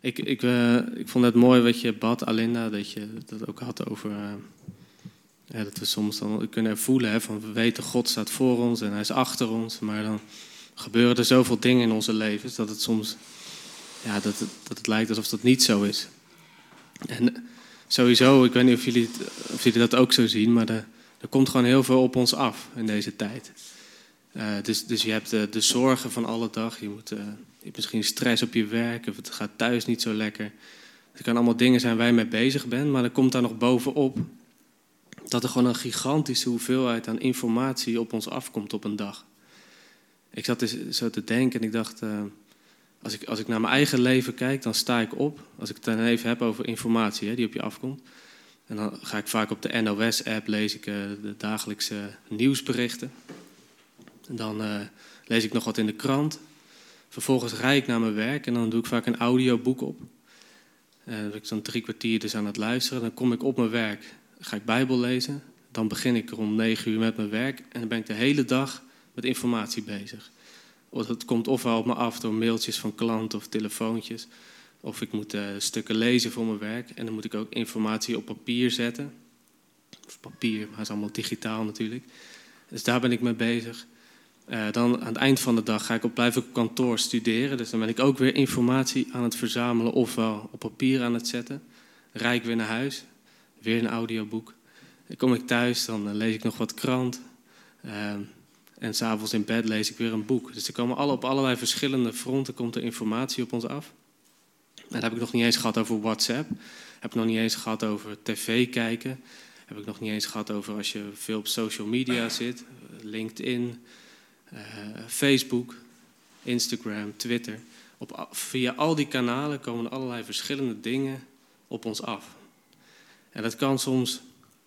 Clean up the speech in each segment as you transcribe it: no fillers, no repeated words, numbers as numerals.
Ik vond het mooi wat je bad, Alinda, dat je dat ook had over... dat we soms dan kunnen voelen, hè, van we weten God staat voor ons en hij is achter ons. Maar dan gebeuren er zoveel dingen in onze levens dat het soms... Ja, dat het lijkt alsof dat niet zo is. En sowieso, ik weet niet of jullie dat ook zo zien, maar er komt gewoon heel veel op ons af in deze tijd. Dus je hebt de zorgen van alle dag. Je hebt misschien stress op je werk of het gaat thuis niet zo lekker. Het kan allemaal dingen zijn waar je mee bezig bent, maar er komt daar nog bovenop dat er gewoon een gigantische hoeveelheid aan informatie op ons afkomt op een dag. Ik zat dus zo te denken en ik dacht, als ik naar mijn eigen leven kijk, dan sta ik op. Als ik het dan even heb over informatie die op je afkomt. En dan ga ik vaak op de NOS-app, lees ik de dagelijkse nieuwsberichten. En dan lees ik nog wat in de krant. Vervolgens rijd ik naar mijn werk en dan doe ik vaak een audioboek op. Dan ben ik zo'n 3 kwartier dus aan het luisteren. Dan kom ik op mijn werk, ga ik Bijbel lezen. Dan begin ik rond 9 uur met mijn werk. En dan ben ik de hele dag met informatie bezig. Het komt ofwel op me af door mailtjes van klanten of telefoontjes. Of ik moet stukken lezen voor mijn werk. En dan moet ik ook informatie op papier zetten. Of papier, maar het is allemaal digitaal natuurlijk. Dus daar ben ik mee bezig. Dan aan het eind van de dag blijf ik op kantoor studeren. Dus dan ben ik ook weer informatie aan het verzamelen. Ofwel op papier aan het zetten. Dan rijd ik weer naar huis. Weer een audioboek. Dan kom ik thuis, dan lees ik nog wat krant. En 's avonds in bed lees ik weer een boek. Dus er komen op allerlei verschillende fronten komt er informatie op ons af. En dat heb ik nog niet eens gehad over WhatsApp. Heb ik nog niet eens gehad over tv kijken. Heb ik nog niet eens gehad over als je veel op social media zit. LinkedIn, Facebook, Instagram, Twitter. Via al die kanalen komen allerlei verschillende dingen op ons af. En dat kan soms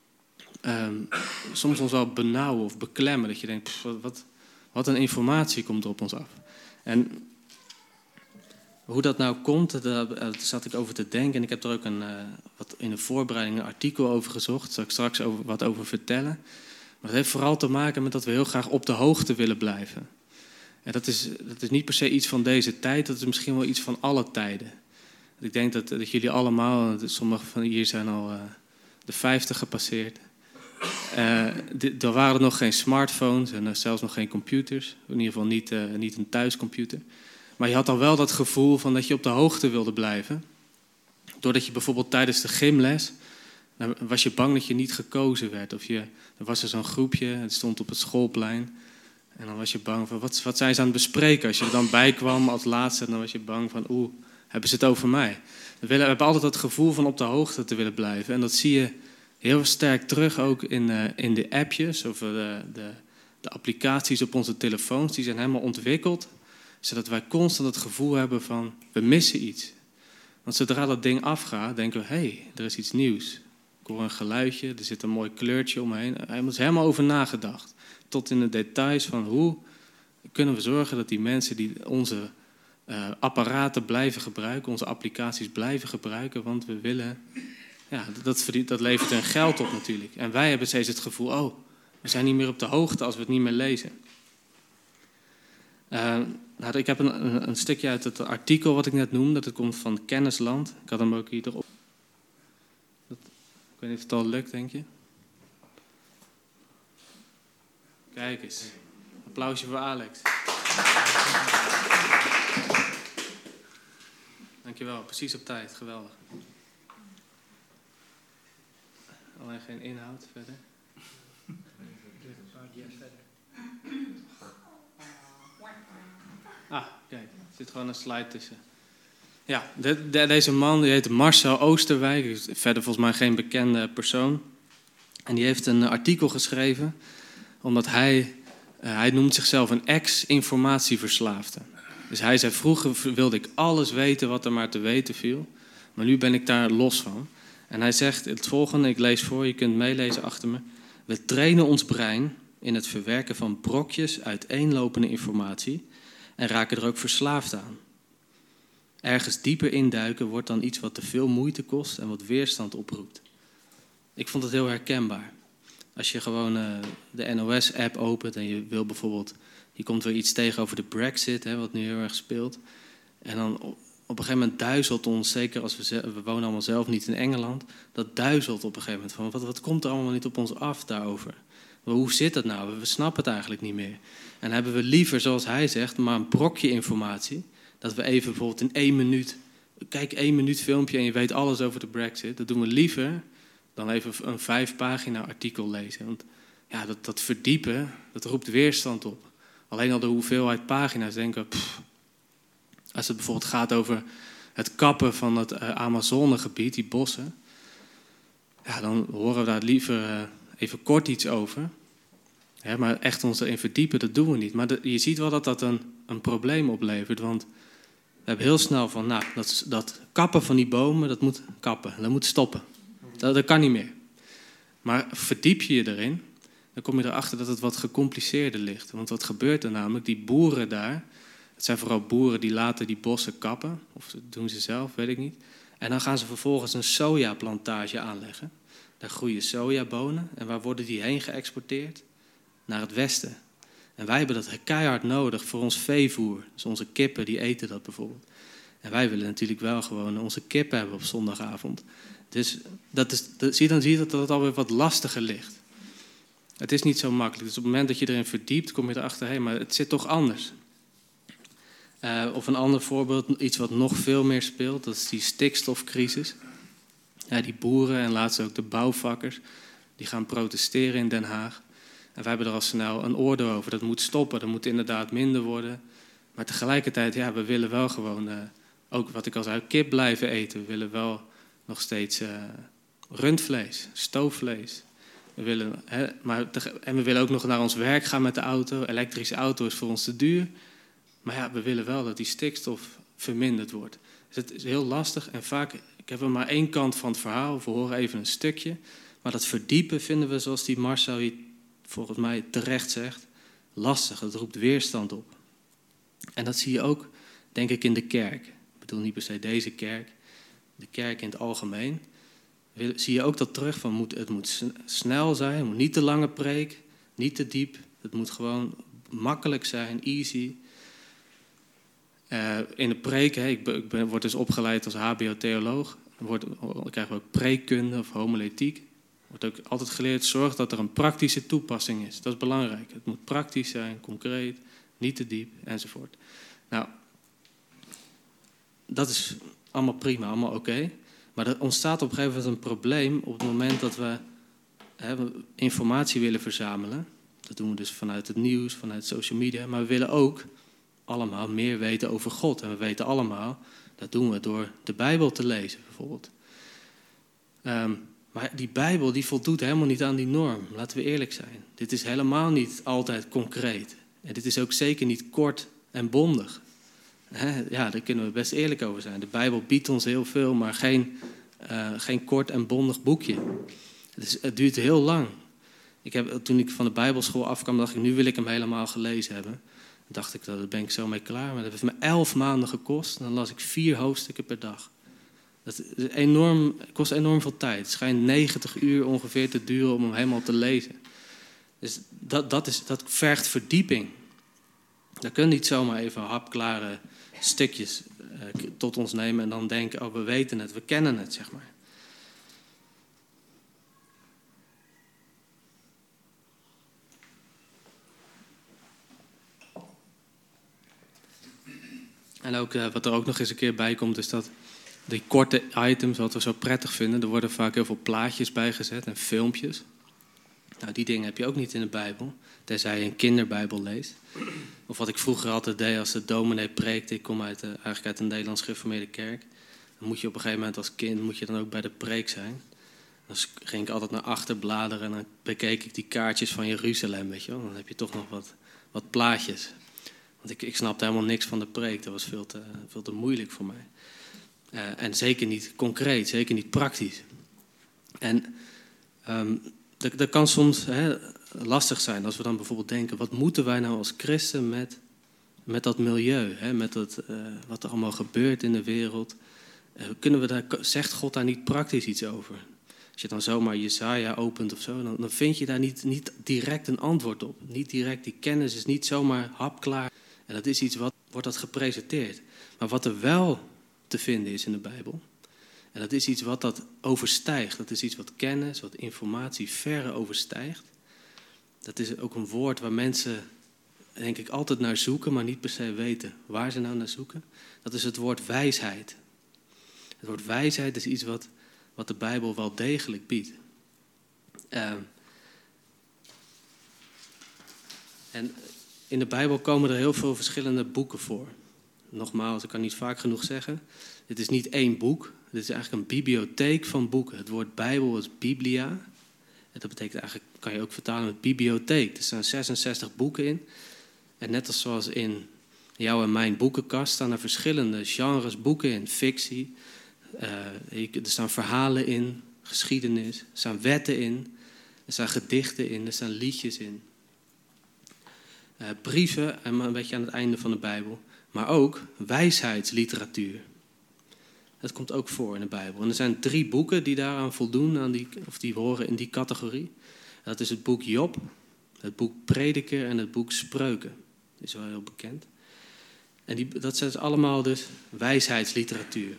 ons wel benauwen of beklemmen. Dat je denkt, wat een informatie komt er op ons af. En hoe dat nou komt, daar zat ik over te denken. En ik heb er ook in de voorbereiding een artikel over gezocht. Daar zal ik straks wat over vertellen. Maar dat heeft vooral te maken met dat we heel graag op de hoogte willen blijven. En dat is niet per se iets van deze tijd. Dat is misschien wel iets van alle tijden. Ik denk dat jullie allemaal, sommigen van hier zijn al de 50 gepasseerd. Er waren nog geen smartphones en zelfs nog geen computers. In ieder geval niet een thuiscomputer. Maar je had al wel dat gevoel van dat je op de hoogte wilde blijven. Doordat je bijvoorbeeld tijdens de gymles, dan was je bang dat je niet gekozen werd. Er was er zo'n groepje, het stond op het schoolplein. En dan was je bang van, wat zijn ze aan het bespreken? Als je er dan bij kwam als laatste, dan was je bang van, hebben ze het over mij? We hebben altijd dat gevoel van op de hoogte te willen blijven. En dat zie je heel sterk terug ook in de appjes of de applicaties op onze telefoons. Die zijn helemaal ontwikkeld, zodat wij constant het gevoel hebben van, we missen iets. Want zodra dat ding afgaat, denken we, er is iets nieuws. Ik hoor een geluidje, er zit een mooi kleurtje omheen. Er is helemaal over nagedacht. Tot in de details van hoe kunnen we zorgen dat die mensen die onze apparaten blijven gebruiken, onze applicaties blijven gebruiken, want we willen, dat levert een geld op natuurlijk. En wij hebben steeds het gevoel, we zijn niet meer op de hoogte als we het niet meer lezen. Ik heb een stukje uit het artikel wat ik net noemde, dat komt van Kennisland. Ik had hem ook hier erop. Ik weet niet of het al lukt, denk je? Kijk eens. Applausje voor Alex. Dankjewel, precies op tijd. Geweldig. Alleen geen inhoud verder. Kijk, er zit gewoon een slide tussen. Ja, deze man die heet Marcel Oosterwijk. Is verder volgens mij geen bekende persoon. En die heeft een artikel geschreven, omdat hij noemt zichzelf een ex-informatieverslaafde. Dus hij zei, vroeger wilde ik alles weten wat er maar te weten viel. Maar nu ben ik daar los van. En hij zegt het volgende, ik lees voor, je kunt meelezen achter me. We trainen ons brein in het verwerken van brokjes uiteenlopende informatie en raken er ook verslaafd aan. Ergens dieper induiken wordt dan iets wat te veel moeite kost en wat weerstand oproept. Ik vond het heel herkenbaar. Als je gewoon de NOS-app opent en je wil bijvoorbeeld, je komt weer iets tegen over de Brexit, wat nu heel erg speelt. En dan op een gegeven moment duizelt ons, zeker als we wonen allemaal zelf niet in Engeland, dat duizelt op een gegeven moment van, wat komt er allemaal niet op ons af daarover? Hoe zit dat nou? We snappen het eigenlijk niet meer. En hebben we liever, zoals hij zegt, maar een brokje informatie, dat we even bijvoorbeeld in 1 minuut, kijk 1 minuut filmpje en je weet alles over de Brexit, dat doen we liever dan even een 5-pagina artikel lezen. Want ja, dat verdiepen, dat roept weerstand op. Alleen al de hoeveelheid pagina's denken, als het bijvoorbeeld gaat over het kappen van het Amazonegebied, die bossen, ja, dan horen we daar liever even kort iets over. Ja, maar echt ons erin verdiepen, dat doen we niet. Maar je ziet wel dat een probleem oplevert, want we hebben heel snel van, nou, dat kappen van die bomen, dat moet kappen, dat moet stoppen. Dat kan niet meer. Maar verdiep je erin, dan kom je erachter dat het wat gecompliceerder ligt. Want wat gebeurt er namelijk? Die boeren daar, het zijn vooral boeren die later die bossen kappen, of dat doen ze zelf, weet ik niet. En dan gaan ze vervolgens een sojaplantage aanleggen. Daar groeien sojabonen. En waar worden die heen geëxporteerd? Naar het westen. En wij hebben dat keihard nodig voor ons veevoer. Dus onze kippen, die eten dat bijvoorbeeld. En wij willen natuurlijk wel gewoon onze kippen hebben op zondagavond. Dus zie je dat het alweer wat lastiger ligt. Het is niet zo makkelijk. Dus op het moment dat je erin verdiept, kom je erachter, hé, maar het zit toch anders. Of een ander voorbeeld, iets wat nog veel meer speelt, dat is die stikstofcrisis. Ja, die boeren en laatst ook de bouwvakkers, die gaan protesteren in Den Haag. En wij hebben er al snel een oordeel over. Dat moet stoppen, dat moet inderdaad minder worden. Maar tegelijkertijd, ja, we willen wel gewoon, ook wat ik al zei, kip blijven eten. We willen wel nog steeds rundvlees, stoofvlees. We willen ook nog naar ons werk gaan met de auto. Elektrische auto is voor ons te duur. Maar ja, we willen wel dat die stikstof verminderd wordt. Dus het is heel lastig en vaak, ik heb er maar 1 kant van het verhaal. We horen even een stukje. Maar dat verdiepen vinden we, zoals die Marcel hier volgens mij terecht zegt, lastig. Het roept weerstand op. En dat zie je ook, denk ik, in de kerk. Ik bedoel niet per se deze kerk. De kerk in het algemeen. Zie je ook dat terug van, het moet snel zijn, het moet niet te lange preek, niet te diep. Het moet gewoon makkelijk zijn, easy. In de preek, ik word dus opgeleid als hbo-theoloog. Dan krijgen we ook preekkunde of homiletiek. Wordt ook altijd geleerd, zorg dat er een praktische toepassing is. Dat is belangrijk. Het moet praktisch zijn, concreet, niet te diep, enzovoort. Nou, dat is allemaal prima, allemaal oké. Maar er ontstaat op een gegeven moment een probleem op het moment dat we informatie willen verzamelen. Dat doen we dus vanuit het nieuws, vanuit social media. Maar we willen ook allemaal meer weten over God. En we weten allemaal, dat doen we door de Bijbel te lezen bijvoorbeeld. Maar die Bijbel die voldoet helemaal niet aan die norm. Laten we eerlijk zijn. Dit is helemaal niet altijd concreet. En dit is ook zeker niet kort en bondig. Ja, daar kunnen we best eerlijk over zijn. De Bijbel biedt ons heel veel, maar geen kort en bondig boekje. Het duurt heel lang. Toen ik van de Bijbelschool afkwam, dacht ik, nu wil ik hem helemaal gelezen hebben. Dan dacht ik, daar ben ik zo mee klaar. Maar dat heeft me 11 maanden gekost. En dan las ik 4 hoofdstukken per dag. Dat is kost enorm veel tijd. Het schijnt 90 uur ongeveer te duren om hem helemaal te lezen. Dus dat vergt verdieping. Dan kun je niet zomaar even hapklare stukjes tot ons nemen en dan denken, oh, we weten het, we kennen het, zeg maar. En ook wat er ook nog eens een keer bij komt, is dat die korte items, wat we zo prettig vinden, er worden vaak heel veel plaatjes bijgezet en filmpjes. Nou, die dingen heb je ook niet in de Bijbel, tenzij je een kinderbijbel leest. Of wat ik vroeger altijd deed als de dominee preekte, ik kom eigenlijk uit een Nederlands gereformeerde kerk. Dan moet je op een gegeven moment als kind dan ook bij de preek zijn. Dan ging ik altijd naar achter bladeren en dan bekeek ik die kaartjes van Jeruzalem, weet je wel. Dan heb je toch nog wat plaatjes. Want ik snapte helemaal niks van de preek, dat was veel te moeilijk voor mij. En zeker niet concreet, zeker niet praktisch. En dat kan soms lastig zijn als we dan bijvoorbeeld denken, wat moeten wij nou als christen met dat milieu, met wat er allemaal gebeurt in de wereld? Zegt God daar niet praktisch iets over? Als je dan zomaar Jesaja opent of zo, dan vind je daar niet direct een antwoord op. Niet direct, die kennis is niet zomaar hapklaar. En dat is iets wordt dat gepresenteerd. Maar wat er wel te vinden is in de Bijbel. En dat is iets wat dat overstijgt. Dat is iets wat kennis, wat informatie verre overstijgt. Dat is ook een woord waar mensen, denk ik, altijd naar zoeken, maar niet per se weten waar ze nou naar zoeken. Dat is het woord wijsheid. Het woord wijsheid is iets wat de Bijbel wel degelijk biedt. En in de Bijbel komen er heel veel verschillende boeken voor. Nogmaals, ik kan niet vaak genoeg zeggen. Dit is niet één boek. Dit is eigenlijk een bibliotheek van boeken. Het woord Bijbel is biblia. En dat betekent eigenlijk, kan je ook vertalen met bibliotheek. Er staan 66 boeken in. En net als zoals in jouw en mijn boekenkast staan er verschillende genres boeken in. Fictie, er staan verhalen in, geschiedenis, er staan wetten in, er staan gedichten in, er staan liedjes in. Brieven, en een beetje aan het einde van de Bijbel, maar ook wijsheidsliteratuur. Dat komt ook voor in de Bijbel. En er zijn 3 boeken die daaraan voldoen, of die horen in die categorie. Dat is het boek Job, het boek Prediker en het boek Spreuken. Dat is wel heel bekend. En dat zijn allemaal dus wijsheidsliteratuur.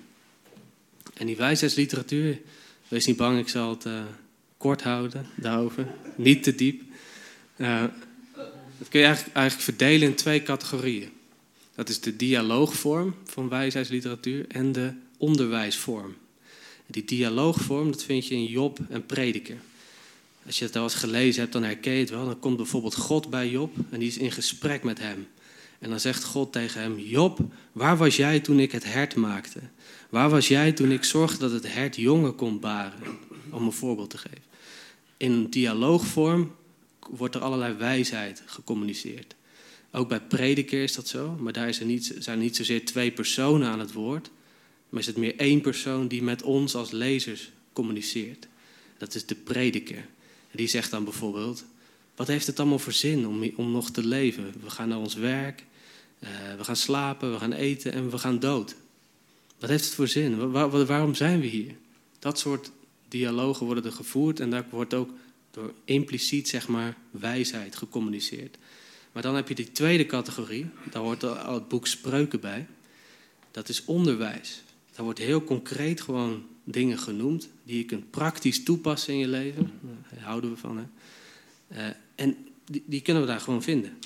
En die wijsheidsliteratuur, wees niet bang, ik zal het kort houden daarover. Niet te diep. Dat kun je eigenlijk verdelen in 2 categorieën. Dat is de dialoogvorm van wijsheidsliteratuur en de onderwijsvorm. En die dialoogvorm, dat vind je in Job en Prediker. Als je het al eens gelezen hebt, dan herken je het wel. Dan komt bijvoorbeeld God bij Job en die is in gesprek met hem. En dan zegt God tegen hem: Job, waar was jij toen ik het hert maakte? Waar was jij toen ik zorgde dat het hert jongen kon baren? Om een voorbeeld te geven. In dialoogvorm wordt er allerlei wijsheid gecommuniceerd. Ook bij Prediker is dat zo, maar daar zijn niet zozeer 2 personen aan het woord, maar is het meer 1 persoon die met ons als lezers communiceert. Dat is de Prediker. En die zegt dan bijvoorbeeld: wat heeft het allemaal voor zin om nog te leven? We gaan naar ons werk, we gaan slapen, we gaan eten en we gaan dood. Wat heeft het voor zin? Waarom zijn we hier? Dat soort dialogen worden er gevoerd en daar wordt ook door impliciet, zeg maar, wijsheid gecommuniceerd. Maar dan heb je die tweede categorie, daar hoort al het boek Spreuken bij. Dat is onderwijs. Daar wordt heel concreet gewoon dingen genoemd die je kunt praktisch toepassen in je leven. Daar houden we van, hè. En die kunnen we daar gewoon vinden.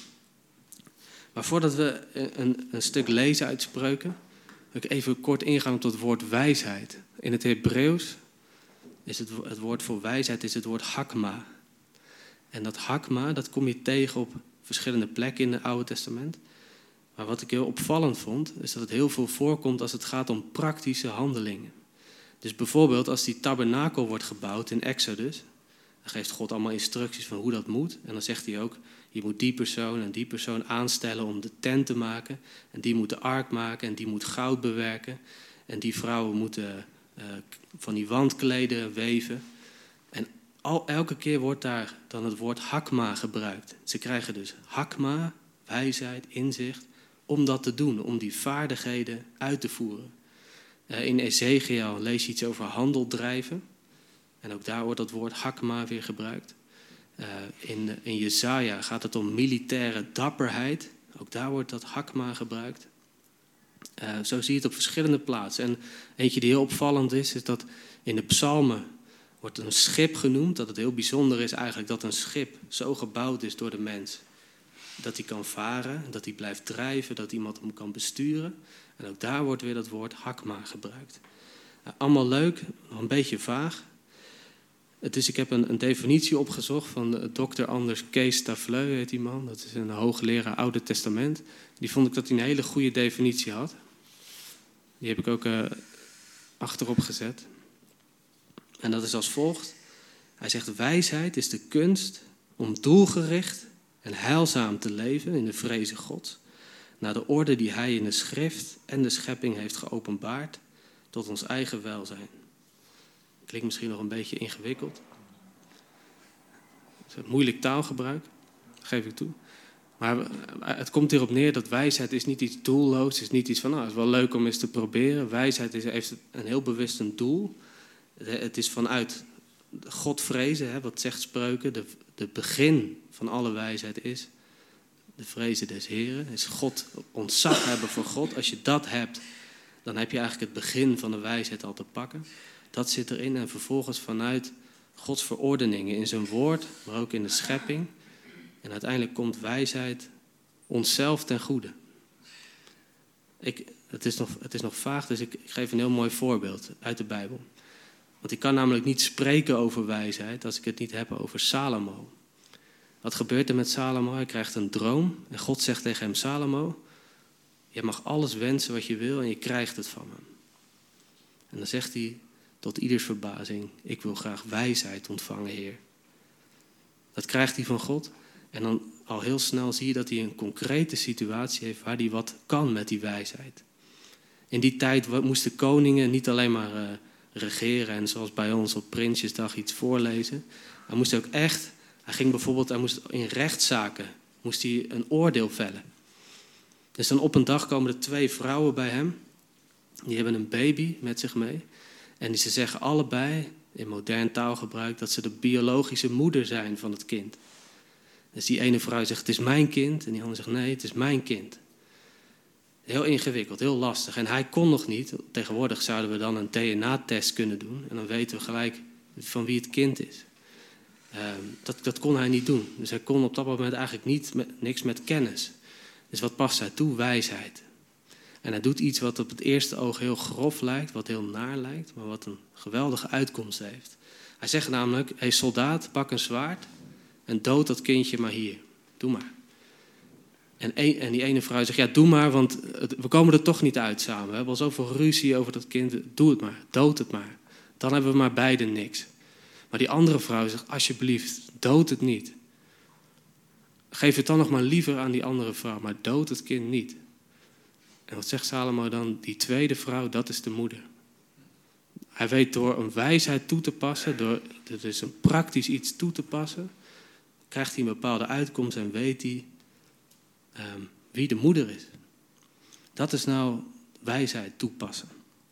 Maar voordat we een stuk lezen uit Spreuken, wil ik even kort ingaan op het woord wijsheid. In het Hebreeuws is het woord voor wijsheid is het woord hakma. En dat hakma, dat kom je tegen op verschillende plekken in het Oude Testament. Maar wat ik heel opvallend vond, is dat het heel veel voorkomt als het gaat om praktische handelingen. Dus bijvoorbeeld als die tabernakel wordt gebouwd in Exodus, dan geeft God allemaal instructies van hoe dat moet. En dan zegt hij ook, je moet die persoon en die persoon aanstellen om de tent te maken. En die moet de ark maken en die moet goud bewerken. En die vrouwen moeten van die wandkleden weven. En elke keer wordt daar dan het woord hakma gebruikt. Ze krijgen dus hakma, wijsheid, inzicht, om dat te doen, om die vaardigheden uit te voeren. In Ezekiel lees je iets over handel drijven. En ook daar wordt dat woord hakma weer gebruikt. In Jesaja gaat het om militaire dapperheid. Ook daar wordt dat hakma gebruikt. Zo zie je het op verschillende plaatsen. En eentje die heel opvallend is dat in de psalmen wordt een schip genoemd. Dat het heel bijzonder is eigenlijk dat een schip zo gebouwd is door de mens. Dat hij kan varen, dat hij blijft drijven, dat iemand hem kan besturen. En ook daar wordt weer dat woord hakma gebruikt. Allemaal leuk, nog een beetje vaag. Ik heb een definitie opgezocht van Dr. Anders Kees Tafleu, heet die man. Dat is een hoogleraar Oude Testament. Die vond ik dat hij een hele goede definitie had. Die heb ik ook achterop gezet. En dat is als volgt. Hij zegt: wijsheid is de kunst om doelgericht en heilzaam te leven in de vreze Gods, naar de orde die hij in de schrift en de schepping heeft geopenbaard, tot ons eigen welzijn. Klinkt misschien nog een beetje ingewikkeld. Het is moeilijk taalgebruik, dat geef ik toe. Maar het komt erop neer dat wijsheid is niet iets doelloos, is niet iets van, het is wel leuk om eens te proberen. Wijsheid heeft een heel bewust een doel. Het is vanuit God vrezen, wat zegt Spreuken, de begin van alle wijsheid is de vrezen des Heren. Is God, ontzag hebben voor God. Als je dat hebt, dan heb je eigenlijk het begin van de wijsheid al te pakken. Dat zit erin en vervolgens vanuit Gods verordeningen in zijn woord, maar ook in de schepping. En uiteindelijk komt wijsheid onszelf ten goede. Het is nog vaag, dus ik geef een heel mooi voorbeeld uit de Bijbel. Want ik kan namelijk niet spreken over wijsheid als ik het niet heb over Salomo. Wat gebeurt er met Salomo? Hij krijgt een droom en God zegt tegen hem: Salomo, je mag alles wensen wat je wil en je krijgt het van me. En dan zegt hij tot ieders verbazing: ik wil graag wijsheid ontvangen, Heer. Dat krijgt hij van God. En dan al heel snel zie je dat hij een concrete situatie heeft waar hij wat kan met die wijsheid. In die tijd moesten koningen niet alleen maar regeren en zoals bij ons op Prinsjesdag iets voorlezen. Hij moest ook echt, hij moest in rechtszaken moest hij een oordeel vellen. Dus dan op een dag komen er 2 vrouwen bij hem. Die hebben een baby met zich mee. En ze zeggen allebei, in modern taalgebruik, dat ze de biologische moeder zijn van het kind. Dus die ene vrouw zegt: het is mijn kind. En die andere zegt: nee, het is mijn kind. Heel ingewikkeld, heel lastig. En hij kon nog niet. Tegenwoordig zouden we dan een DNA-test kunnen doen. En dan weten we gelijk van wie het kind is. Dat kon hij niet doen. Dus hij kon op dat moment eigenlijk niks met kennis. Dus wat past hij toe? Wijsheid. En hij doet iets wat op het eerste oog heel grof lijkt, wat heel naar lijkt, maar wat een geweldige uitkomst heeft. Hij zegt namelijk: hey soldaat, pak een zwaard en dood dat kindje maar hier. Doe maar. En die ene vrouw zegt: ja, doe maar, want we komen er toch niet uit samen. We hebben al zoveel ruzie over dat kind. Doe het maar, dood het maar. Dan hebben we maar beiden niks. Maar die andere vrouw zegt: alsjeblieft, dood het niet. Geef het dan nog maar liever aan die andere vrouw, maar dood het kind niet. En wat zegt Salomo dan? Die tweede vrouw, dat is de moeder. Hij weet door een wijsheid toe te passen, door dus een praktisch iets toe te passen, krijgt hij een bepaalde uitkomst en weet hij wie de moeder is. Dat is nou wijsheid toepassen.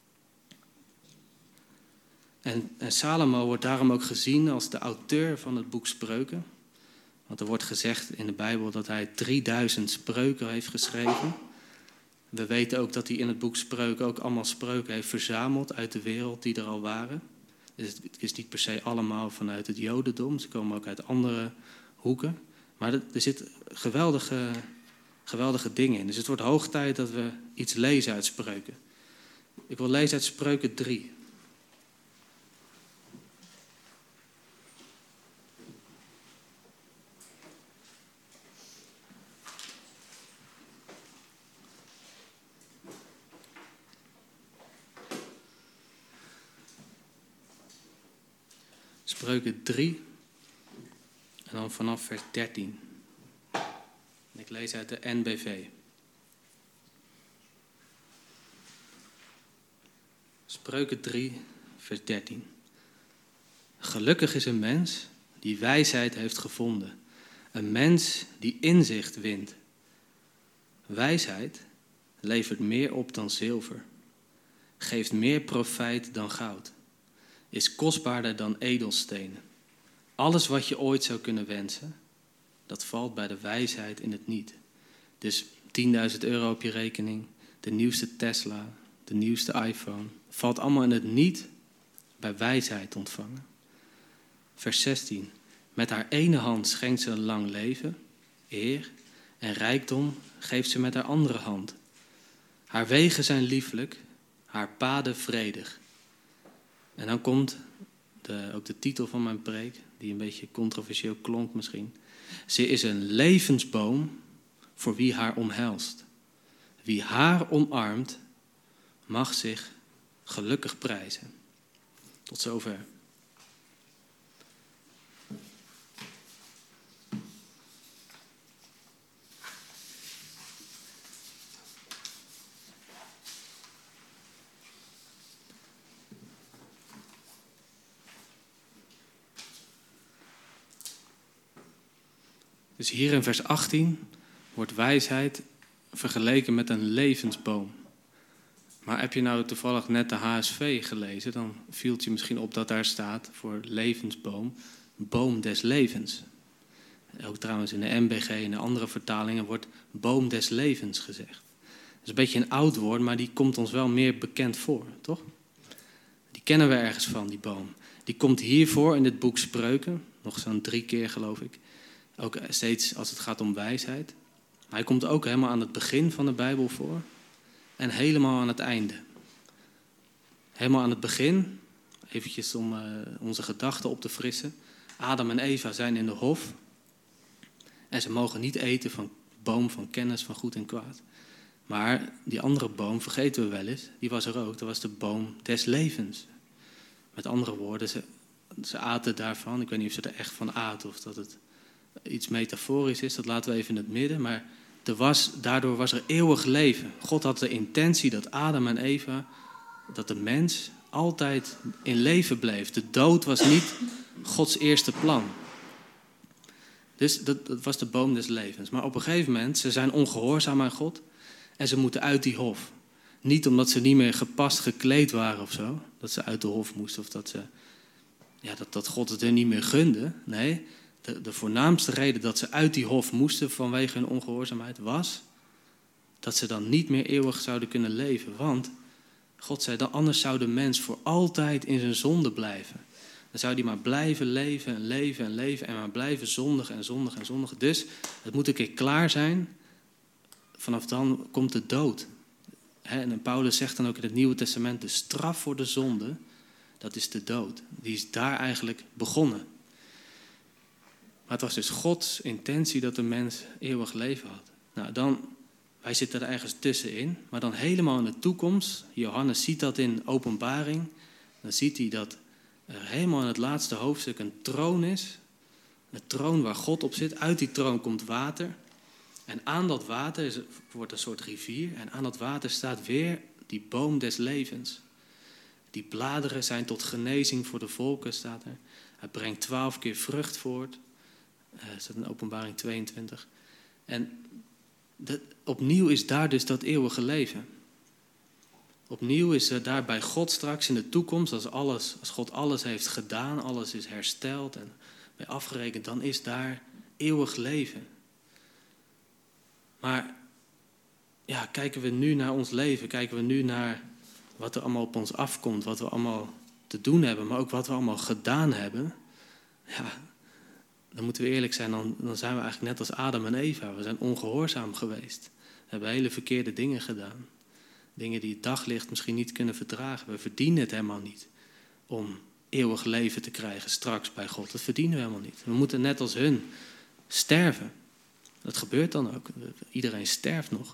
En Salomo wordt daarom ook gezien als de auteur van het boek Spreuken. Want er wordt gezegd in de Bijbel dat hij 3000 spreuken heeft geschreven. We weten ook dat hij in het boek Spreuken ook allemaal spreuken heeft verzameld uit de wereld die er al waren. Dus het is niet per se allemaal vanuit het Jodendom. Ze komen ook uit andere hoeken. Maar er zitten geweldige dingen in. Dus het wordt hoog tijd dat we iets lezen uit Spreuken. Ik wil lezen uit Spreuken 3. Spreuken 3 en dan vanaf vers 13. Ik lees uit de NBV. Spreuken 3, vers 13. Gelukkig is een mens die wijsheid heeft gevonden. Een mens die inzicht wint. Wijsheid levert meer op dan zilver. Geeft meer profijt dan goud. Is kostbaarder dan edelstenen. Alles wat je ooit zou kunnen wensen, dat valt bij de wijsheid in het niet. Dus 10.000 euro op je rekening, de nieuwste Tesla, de nieuwste iPhone, valt allemaal in het niet bij wijsheid ontvangen. Vers 16. Met haar ene hand schenkt ze een lang leven, eer en rijkdom geeft ze met haar andere hand. Haar wegen zijn lieflijk, haar paden vredig. En dan komt ook de titel van mijn preek, die een beetje controversieel klonk misschien. Ze is een levensboom voor wie haar omhelst. Wie haar omarmt, mag zich gelukkig prijzen. Tot zover. Dus hier in vers 18 wordt wijsheid vergeleken met een levensboom. Maar heb je nou toevallig net de HSV gelezen, dan viel het je misschien op dat daar staat voor levensboom, boom des levens. Ook trouwens in de MBG en de andere vertalingen wordt boom des levens gezegd. is een beetje een oud woord, maar die komt ons wel meer bekend voor, toch? Die kennen we ergens van, die boom. Die komt hiervoor in dit boek Spreuken, nog zo'n 3 keer geloof ik. Ook steeds als het gaat om wijsheid. Maar hij komt ook helemaal aan het begin van de Bijbel voor. En helemaal aan het einde. Helemaal aan het begin, eventjes om onze gedachten op te frissen. Adam en Eva zijn in de hof. En ze mogen niet eten van de boom van kennis van goed en kwaad. Maar die andere boom, vergeten we wel eens, die was er ook. Dat was de boom des levens. Met andere woorden, ze aten daarvan. Ik weet niet of ze er echt van aten of dat het iets metaforisch is. Dat laten we even in het midden. Maar daardoor was er eeuwig leven. God had de intentie dat Adam en Eva, dat de mens altijd in leven bleef. De dood was niet Gods eerste plan. Dus dat was de boom des levens. Maar op een gegeven moment, ze zijn ongehoorzaam aan God. En ze moeten uit die hof. Niet omdat ze niet meer gepast gekleed waren of zo. Dat ze uit de hof moesten of dat God het er niet meer gunde. Nee, de voornaamste reden dat ze uit die hof moesten vanwege hun ongehoorzaamheid was dat ze dan niet meer eeuwig zouden kunnen leven. Want God zei dan, anders zou de mens voor altijd in zijn zonde blijven. Dan zou die maar blijven leven en leven en leven en maar blijven zondigen en zondigen en zondigen. Dus het moet een keer klaar zijn. Vanaf dan komt de dood. En Paulus zegt dan ook in het Nieuwe Testament, de straf voor de zonde, dat is de dood. Die is daar eigenlijk begonnen. Maar het was dus Gods intentie dat de mens eeuwig leven had. Nou, wij zitten er ergens tussenin, maar dan helemaal in de toekomst. Johannes ziet dat in Openbaring. Dan ziet hij dat er helemaal in het laatste hoofdstuk een troon is. Een troon waar God op zit. Uit die troon komt water. En aan dat water wordt een soort rivier. En aan dat water staat weer die boom des levens. Die bladeren zijn tot genezing voor de volken, staat er. Hij brengt 12 keer vrucht voort. Dat staat in Openbaring 22. En opnieuw is daar dus dat eeuwige leven. Opnieuw is er daar bij God straks in de toekomst, als God alles heeft gedaan, alles is hersteld en bij afgerekend, dan is daar eeuwig leven. Maar ja, kijken we nu naar ons leven, kijken we nu naar wat er allemaal op ons afkomt, wat we allemaal te doen hebben, maar ook wat we allemaal gedaan hebben. Ja, dan moeten we eerlijk zijn, dan zijn we eigenlijk net als Adam en Eva. We zijn ongehoorzaam geweest. We hebben hele verkeerde dingen gedaan. Dingen die het daglicht misschien niet kunnen verdragen. We verdienen het helemaal niet om eeuwig leven te krijgen straks bij God. Dat verdienen we helemaal niet. We moeten net als hun sterven. Dat gebeurt dan ook. Iedereen sterft nog.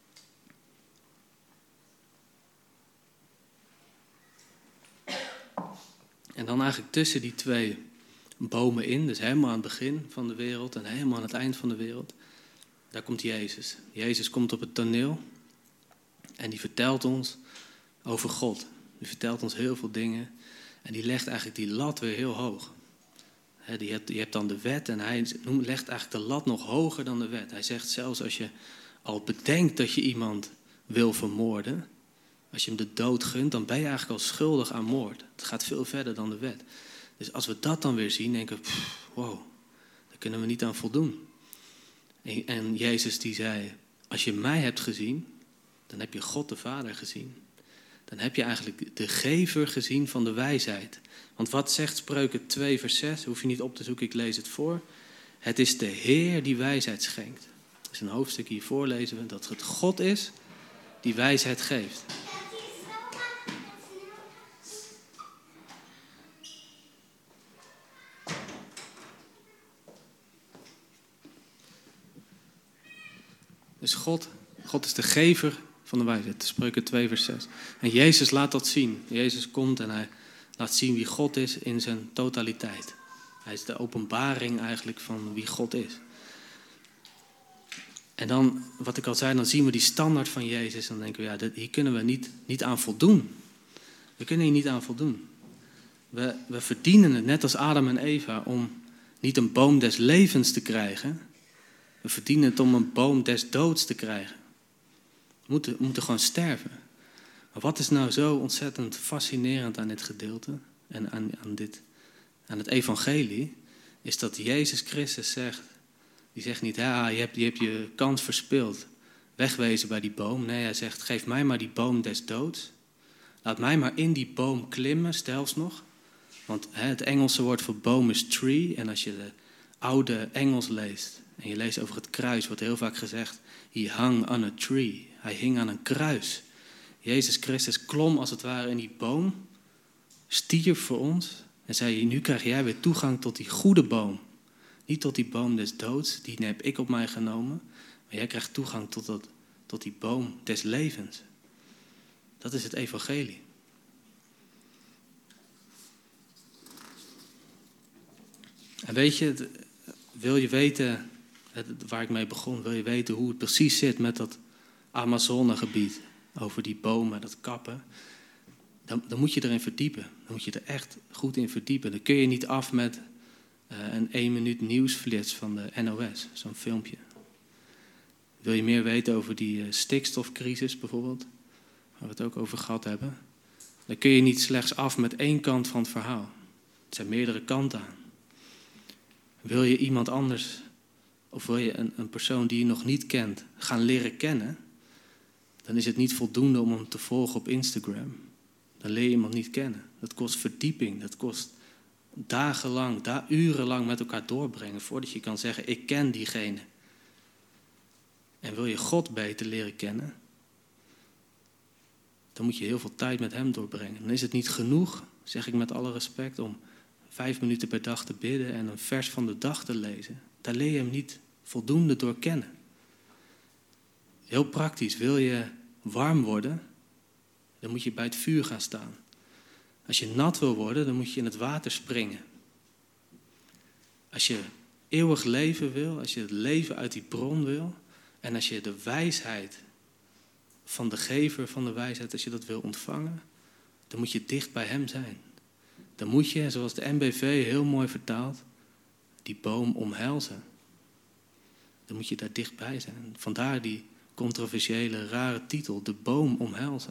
En dan eigenlijk tussen die twee bomen in, dus helemaal aan het begin van de wereld en helemaal aan het eind van de wereld, daar komt Jezus. Jezus komt op het toneel en die vertelt ons over God. Die vertelt ons heel veel dingen en die legt eigenlijk die lat weer heel hoog. Je hebt dan de wet en hij legt eigenlijk de lat nog hoger dan de wet. Hij zegt zelfs als je al bedenkt dat je iemand wil vermoorden, als je hem de dood gunt, dan ben je eigenlijk al schuldig aan moord. Het gaat veel verder dan de wet. Dus als we dat dan weer zien, denken we, wow, daar kunnen we niet aan voldoen. En Jezus die zei, als je mij hebt gezien, dan heb je God de Vader gezien. Dan heb je eigenlijk de gever gezien van de wijsheid. Want wat zegt Spreuken 2 vers 6, hoef je niet op te zoeken, ik lees het voor. Het is de Heer die wijsheid schenkt. Dus een hoofdstuk hiervoor lezen we dat het God is die wijsheid geeft. Dus God is de gever van de wijsheid. Spreuken 2 vers 6. En Jezus laat dat zien. Jezus komt en hij laat zien wie God is in zijn totaliteit. Hij is de openbaring eigenlijk van wie God is. En dan, wat ik al zei, dan zien we die standaard van Jezus. En dan denken we, ja, hier kunnen we niet aan voldoen. We kunnen hier niet aan voldoen. We verdienen het, net als Adam en Eva, om niet een boom des levens te krijgen. We verdienen het om een boom des doods te krijgen. We moeten gewoon sterven. Maar wat is nou zo ontzettend fascinerend aan dit gedeelte en aan het evangelie, is dat Jezus Christus zegt, die zegt niet, ja, je hebt je kans verspeeld. wegwezen bij die boom. Nee, hij zegt, geef mij maar die boom des doods. Laat mij maar in die boom klimmen, stelfs nog. Want het Engelse woord voor boom is tree. En als je de oude Engels leest en je leest over het kruis, wordt heel vaak gezegd, he hung on a tree. Hij hing aan een kruis. Jezus Christus klom als het ware in die boom, stierf voor ons en zei, nu krijg jij weer toegang tot die goede boom. Niet tot die boom des doods, die heb ik op mij genomen. Maar jij krijgt toegang tot die boom des levens. Dat is het evangelie. En weet je, wil je weten, waar ik mee begon, wil je weten hoe het precies zit met dat Amazonegebied, over die bomen, dat kappen, dan moet je erin verdiepen. Dan moet je er echt goed in verdiepen. Dan kun je niet af met een 1 minuut nieuwsflits van de NOS, zo'n filmpje. Wil je meer weten over die stikstofcrisis bijvoorbeeld, waar we het ook over gehad hebben, dan kun je niet slechts af met 1 kant van het verhaal. Het zijn meerdere kanten aan. Wil je iemand anders, of wil je een persoon die je nog niet kent, gaan leren kennen, dan is het niet voldoende om hem te volgen op Instagram. Dan leer je iemand niet kennen. Dat kost verdieping, dat kost dagenlang, urenlang met elkaar doorbrengen voordat je kan zeggen, ik ken diegene. En wil je God beter leren kennen, dan moet je heel veel tijd met hem doorbrengen. Dan is het niet genoeg, zeg ik met alle respect, om 5 minuten per dag te bidden en een vers van de dag te lezen. Daar leer je hem niet voldoende door kennen. Heel praktisch, wil je warm worden, dan moet je bij het vuur gaan staan. Als je nat wil worden, dan moet je in het water springen. Als je eeuwig leven wil, als je het leven uit die bron wil, en als je de wijsheid van de gever van de wijsheid, als je dat wil ontvangen, dan moet je dicht bij hem zijn. Dan moet je, zoals de NBV heel mooi vertaalt, die boom omhelzen. Dan moet je daar dichtbij zijn. Vandaar die controversiële, rare titel, de boom omhelzen.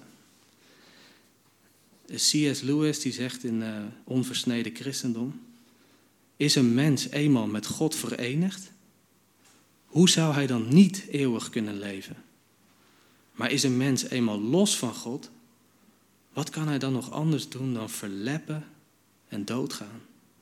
C.S. Lewis die zegt in Onversneden Christendom, is een mens eenmaal met God verenigd, hoe zou hij dan niet eeuwig kunnen leven? Maar is een mens eenmaal los van God, wat kan hij dan nog anders doen dan verleppen en doodgaan?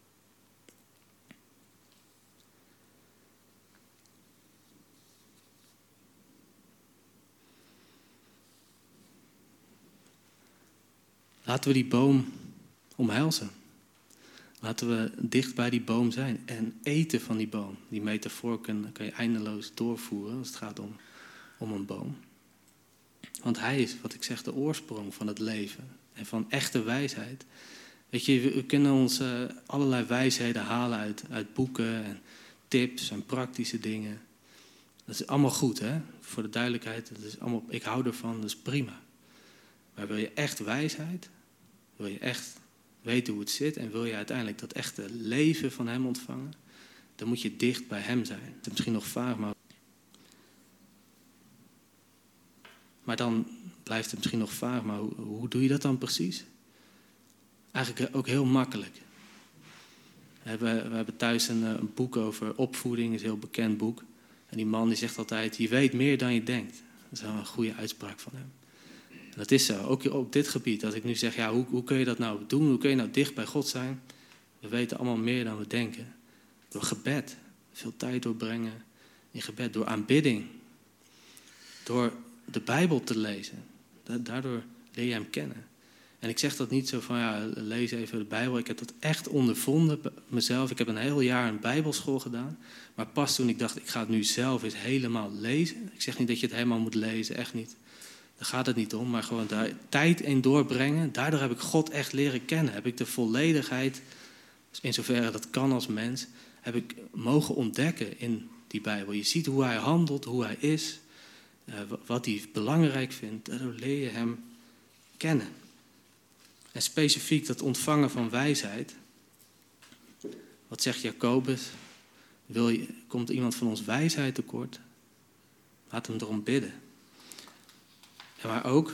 Laten we die boom omhelzen. Laten we dicht bij die boom zijn en eten van die boom. Die metafoor kan je eindeloos doorvoeren als het gaat om een boom. Want hij is, wat ik zeg, de oorsprong van het leven en van echte wijsheid. Weet je, we kunnen ons allerlei wijsheden halen uit boeken en tips en praktische dingen. Dat is allemaal goed, hè? Voor de duidelijkheid, dat is allemaal, ik hou ervan, dat is prima. Maar wil je echt wijsheid, wil je echt weten hoe het zit en wil je uiteindelijk dat echte leven van hem ontvangen, dan moet je dicht bij hem zijn. Het is misschien nog vaag, maar dan blijft het misschien nog vaag, maar hoe doe je dat dan precies? Eigenlijk ook heel makkelijk. We hebben thuis een boek over opvoeding, een heel bekend boek. En die man die zegt altijd, je weet meer dan je denkt. Dat is wel een goede uitspraak van hem. En dat is zo, ook op dit gebied. Als ik nu zeg, ja, hoe kun je dat nou doen? Hoe kun je nou dicht bij God zijn? We weten allemaal meer dan we denken. Door gebed, veel tijd doorbrengen in gebed. Door aanbidding. Door de Bijbel te lezen. Daardoor leer je hem kennen. En ik zeg dat niet zo van, ja, lees even de Bijbel. Ik heb dat echt ondervonden mezelf. Ik heb een heel jaar een Bijbelschool gedaan. Maar pas toen ik dacht, ik ga het nu zelf eens helemaal lezen. Ik zeg niet dat je het helemaal moet lezen, echt niet. Daar gaat het niet om, maar gewoon daar tijd in doorbrengen. Daardoor heb ik God echt leren kennen. Heb ik de volledigheid, in zoverre dat kan als mens, heb ik mogen ontdekken in die Bijbel. Je ziet hoe hij handelt, hoe hij is, wat hij belangrijk vindt. Daardoor leer je hem kennen. En specifiek dat ontvangen van wijsheid. Wat zegt Jacobus? Komt iemand van ons wijsheid tekort? Laat hem erom bidden. En maar ook,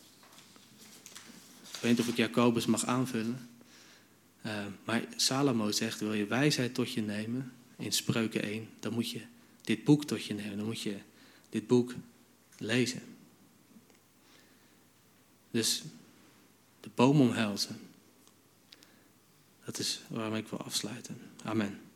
ik weet niet of ik Jacobus mag aanvullen, maar Salomo zegt, wil je wijsheid tot je nemen, in Spreuken 1, dan moet je dit boek tot je nemen. Dan moet je dit boek lezen. Dus de boom omhelzen. Dat is waarmee ik wil afsluiten. Amen.